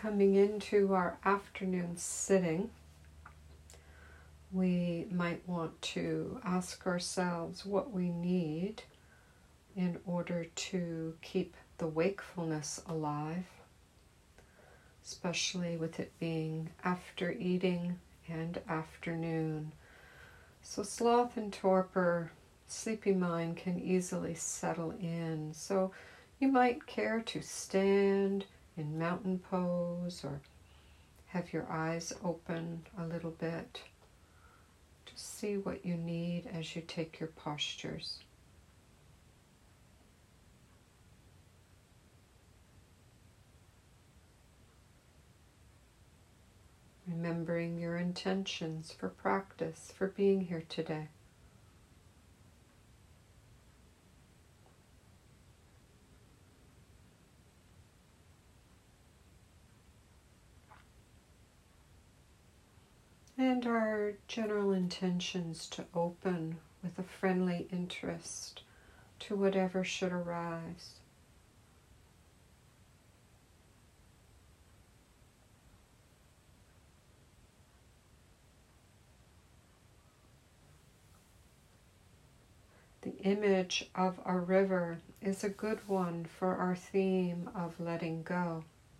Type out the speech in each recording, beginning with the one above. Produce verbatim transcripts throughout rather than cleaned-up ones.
coming into our afternoon sitting, we might want to ask ourselves what we need in order to keep the wakefulness alive, especially with it being after eating and afternoon. So sloth and torpor, sleepy mind can easily settle in. So you might care to stand in mountain pose or have your eyes open a little bit. Just see what you need as you take your postures. Remembering your intentions for practice, for being here today. And our general intentions to open with a friendly interest to whatever should arise. The image of a river is a good one for our theme of letting go.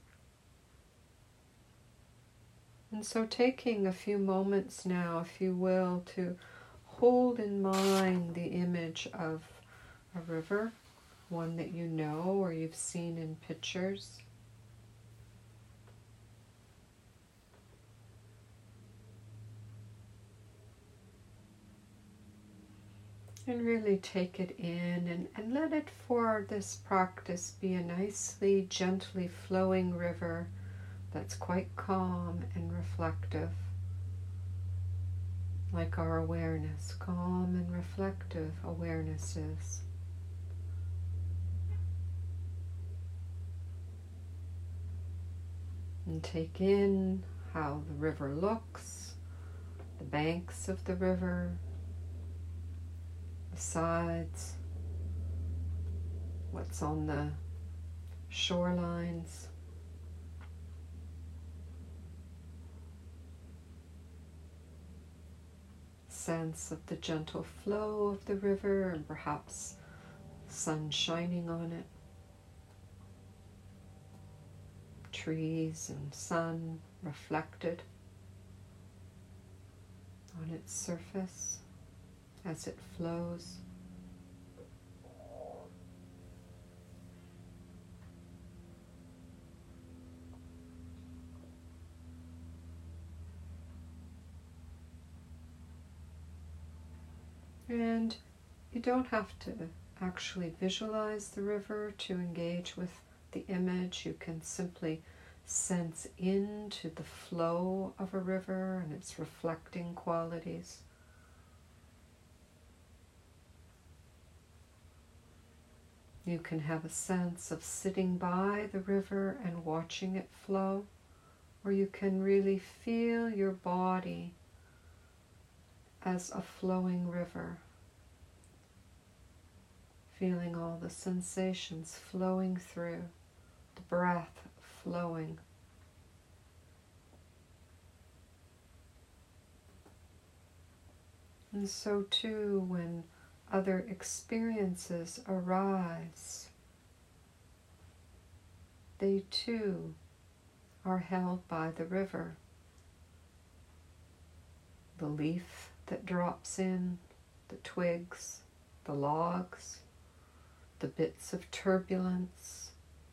And so taking a few moments now, if you will, to hold in mind the image of a river, one that you know or you've seen in pictures. And really take it in and, and let it, for this practice, be a nicely, gently flowing river that's quite calm and reflective, like our awareness, calm and reflective awareness is. And take in how the river looks, the banks of the river, the sides, what's on the shorelines. Sense of the gentle flow of the river and perhaps sun shining on it. Trees and sun reflected on its surface as it flows. And you don't have to actually visualize the river to engage with the image. You can simply sense into the flow of a river and its reflecting qualities. You can have a sense of sitting by the river and watching it flow, or you can really feel your body as a flowing river, feeling all the sensations flowing through, the breath flowing. And so too, when other experiences arise, they too are held by the river. The leaf that drops in, the twigs, the logs, the bits of turbulence.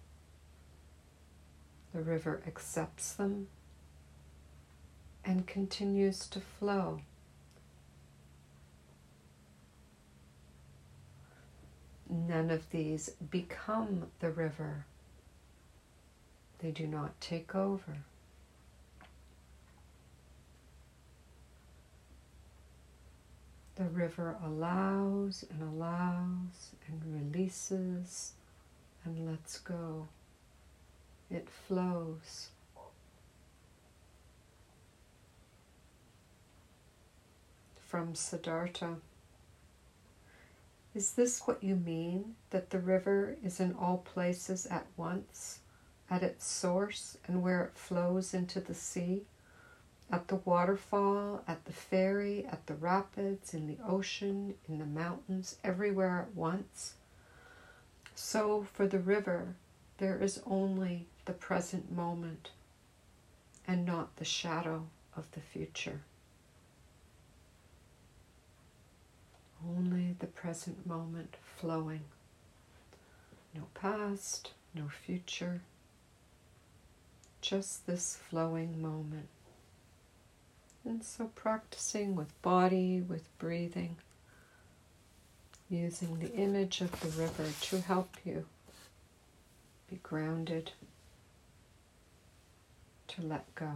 The river accepts them and continues to flow. None of these become the river. They do not take over. The river allows and allows and releases and lets go. It flows. From Siddhartha. Is this what you mean, that the river is in all places at once, at its source and where it flows into the sea, at the waterfall, at the ferry, at the rapids, in the ocean, in the mountains, everywhere at once. So for the river, there is only the present moment and not the shadow of the future. Only the present moment flowing. No past, no future, just this flowing moment. And so practicing with body, with breathing, using the image of the river to help you be grounded, to let go.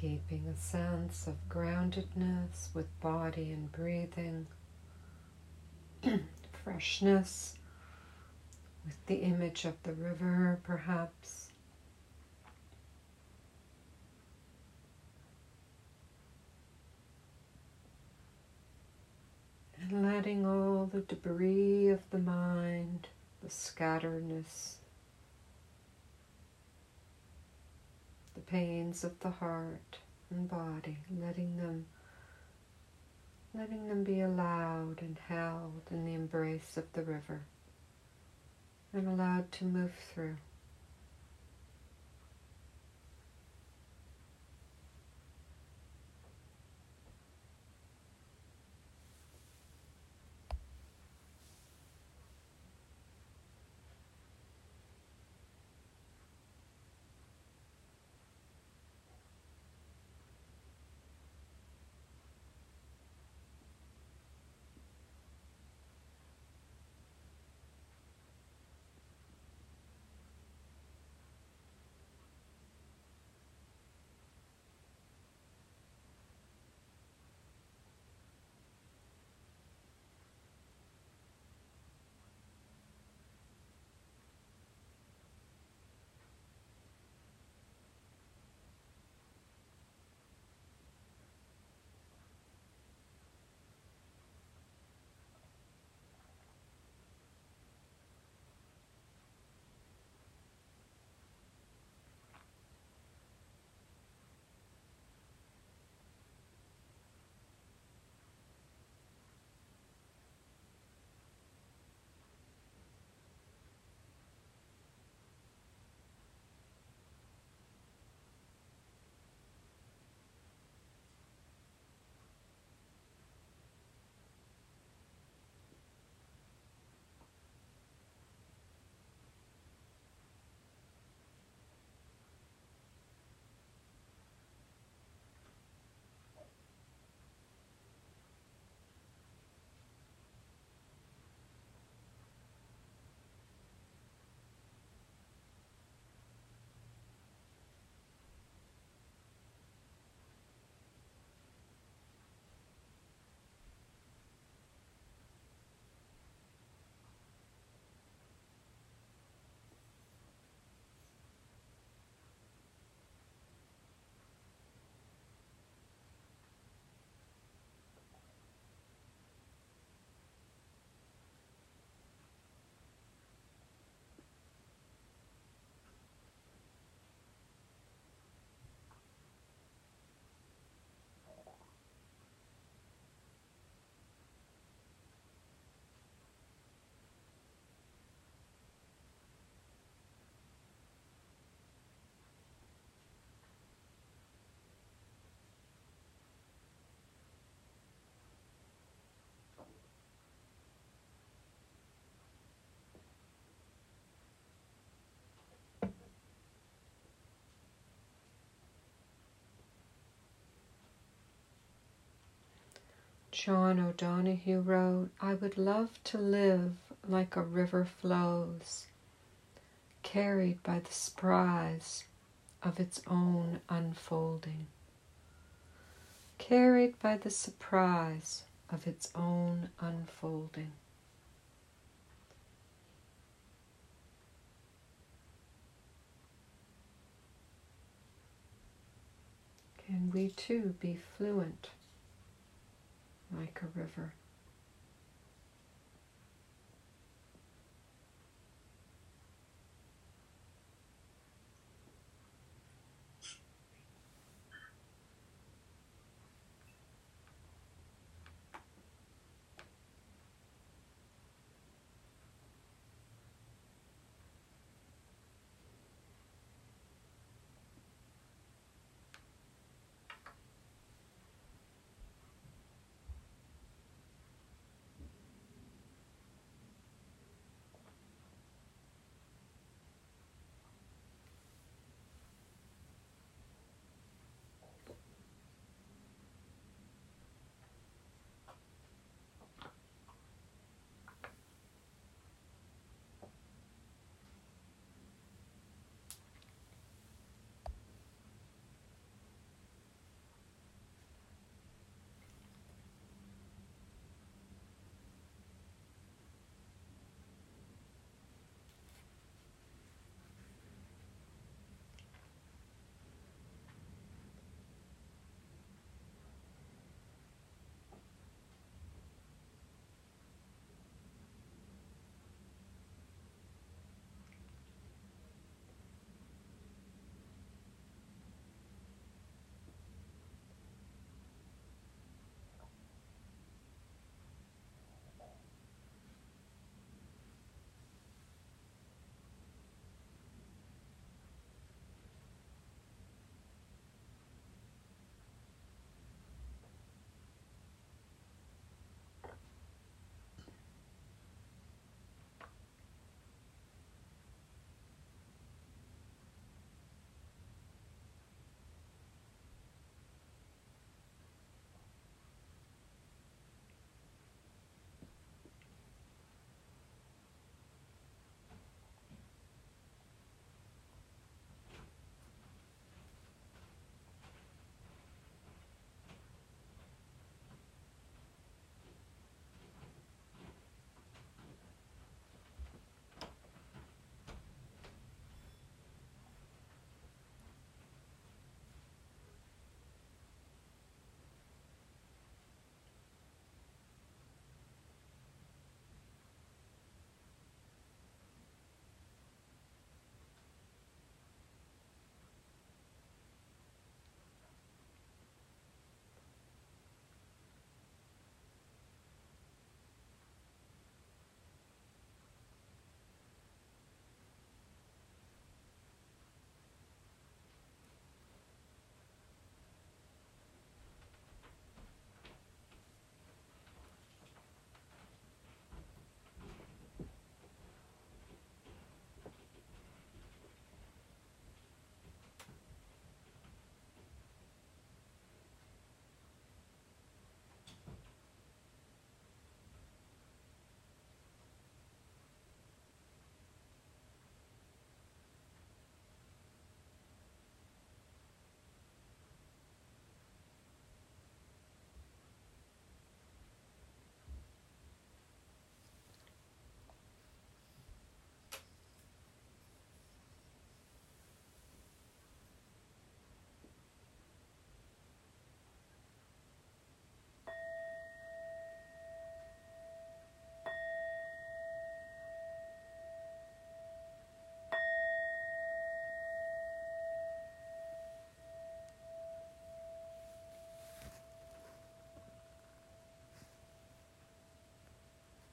keeping a sense of groundedness with body and breathing, freshness with the image of the river, perhaps. And letting all the debris of the mind, the scatteredness, the pains of the heart and body, letting them, letting them be allowed and held in the embrace of the river and allowed to move through. John O'Donohue wrote, "I would love to live like a river flows, carried by the surprise of its own unfolding." Carried by the surprise of its own unfolding. Can we too be fluent like a river?